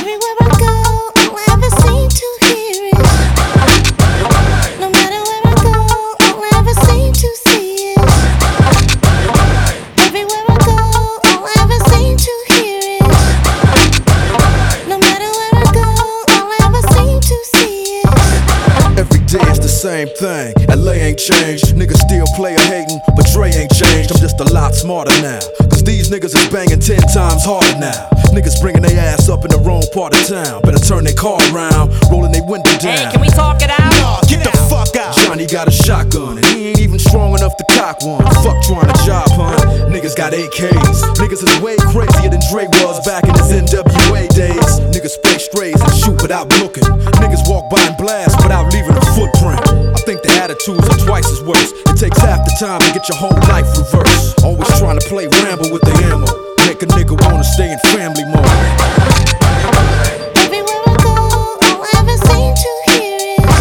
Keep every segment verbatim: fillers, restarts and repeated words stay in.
Everywhere I go, all I ever seem to hear is. No matter where I go, all I ever seem to see is. Everywhere I go, all I ever seem to hear is. No matter where I go, all I ever seem to see is. Every day it's the same thing. L A ain't changed. Niggas still play a hatin', but Dre ain't changed. I'm just a lot smarter now. Cause these niggas is banging ten times harder now. Niggas bringing their ass up in the wrong part of town. Better turn their car around, rolling their window down. Hey, can we talk it out? Nah, get, get the out. fuck out. Johnny got a shotgun and he ain't even strong enough to cock one. Fuck trying to job hunt. Niggas got A Ks. Niggas is way crazier than Dre was back in his N W A days. Niggas spray strays and shoot without looking. Niggas walk by and blast without leaving a footprint. I think the attitudes are twice as worse. It takes half the time to get your whole life reversed. Always trying to play Rambo with the ammo. Make a nigga wanna stay in family mode. Everywhere I go, all I ever seem to hear is.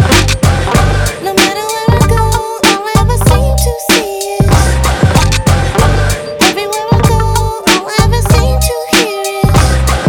No matter where I go, all I ever seem to see is. Everywhere I go, all I ever seem to hear is.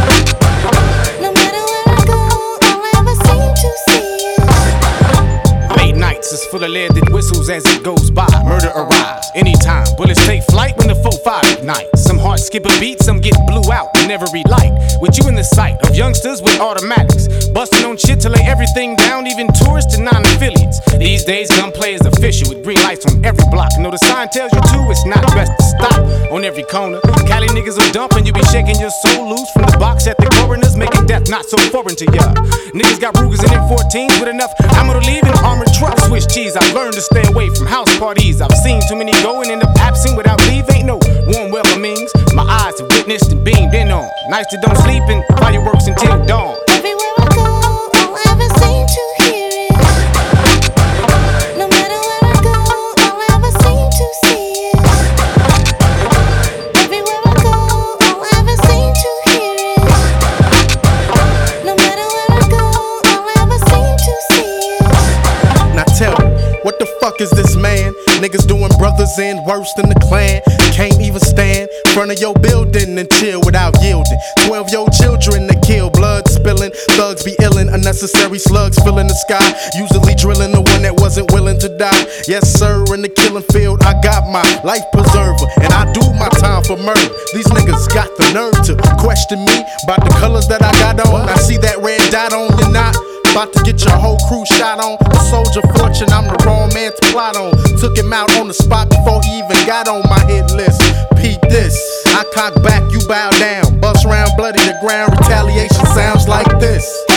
No matter where I go, all I ever seem to see is. Late nights is full of lead that whistles as it goes by. Murder arrives anytime. Bullets take flight when the four five ignites. Some hearts skip a beat, some get blew out in every light. With you in the sight of youngsters with automatics, busting on shit to lay everything down, even tourists and non-affiliates. These days, gunplay is official with green lights on every block. Know the sign tells you to, it's not best to stop on every corner. Cali niggas will dump and you be shaking your soul loose from the box at the coroners, making death not so foreign to ya. Niggas got Rugers and M fourteens with enough ammo to leave an armored truck. Swiss cheese, I've learned to stay away from house parties. I've seen too many go and end up absent without leave. Ain't no warm welcomings. My eyes have witnessed and beamed in on. Nights that don't sleep and fireworks until dawn. Everywhere I go, all I ever seem to hear is. No matter where I go, all I ever seem to see is. Everywhere I go, all I ever seem to hear is. No matter where I go, all I ever seem to see is. Now tell me, what the fuck is this, man? Niggas doing brothers in worse than the Klan. Can't even stand in front of your building and chill without yielding. Twelve year old children that kill, blood spilling. Thugs be illin', unnecessary slugs filling the sky. Usually drilling the one that wasn't willing to die. Yes sir, in the killing field I got my life preserver, and I do my time for murder. These niggas got the nerve to question me about the colors that I got on. I see that red dot on your knot. About to get your whole crew shot on. A soldier fortune, I'm the wrong man to plot on. Took him out on the spot before he even got on my hit list. Peep this, I cock back, you bow down. Bust round, bloody the ground, retaliation sounds like this.